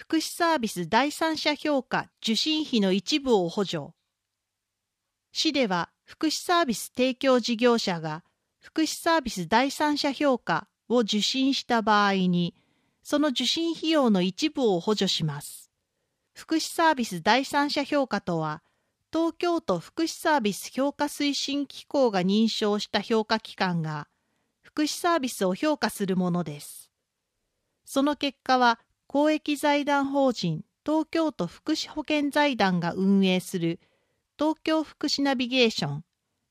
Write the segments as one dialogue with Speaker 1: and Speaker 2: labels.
Speaker 1: 福祉サービス第三者評価受信費の一部を補助。市では福祉サービス提供事業者が福祉サービス第三者評価を受信した場合に、その受信費用の一部を補助します。福祉サービス第三者評価とは、東京都福祉サービス評価推進機構が認証した評価機関が、福祉サービスを評価するものです。その結果は、公益財団法人東京都福祉保険財団が運営する東京福祉ナビゲーション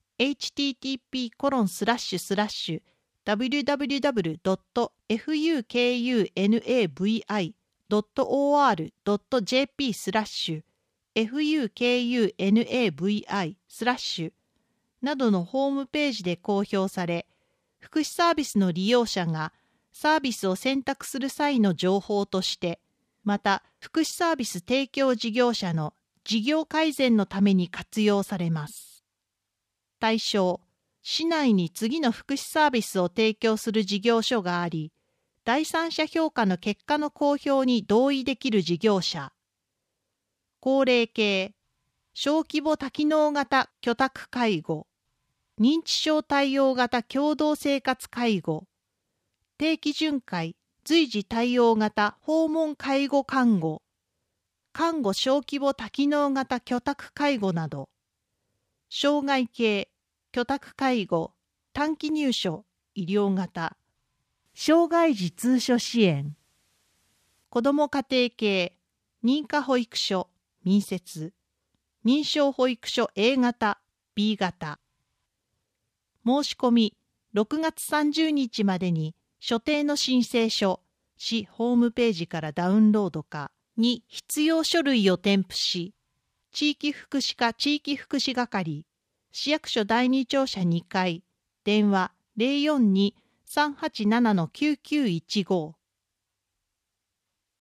Speaker 1: http://www.fukunavi.org.jp/fukunavi/ などのホームページで公表され、福祉サービスの利用者がサービスを選択する際の情報として、また福祉サービス提供事業者の事業改善のために活用されます。対象、市内に次の福祉サービスを提供する事業所があり、第三者評価の結果の公表に同意できる事業者。高齢系、小規模多機能型居宅介護、認知症対応型共同生活介護、定期巡回、随時対応型訪問介護看護、看護小規模多機能型居宅介護など、障害系、居宅介護、短期入所、医療型、障害児通所支援、子ども家庭系、認可保育所、民設、認証保育所 A 型、B 型。申し込み、6月30日までに所定の申請書、市ホームページからダウンロードかに必要書類を添付し、地域福祉課地域福祉係、市役所第二庁舎2階、電話 042-387-9915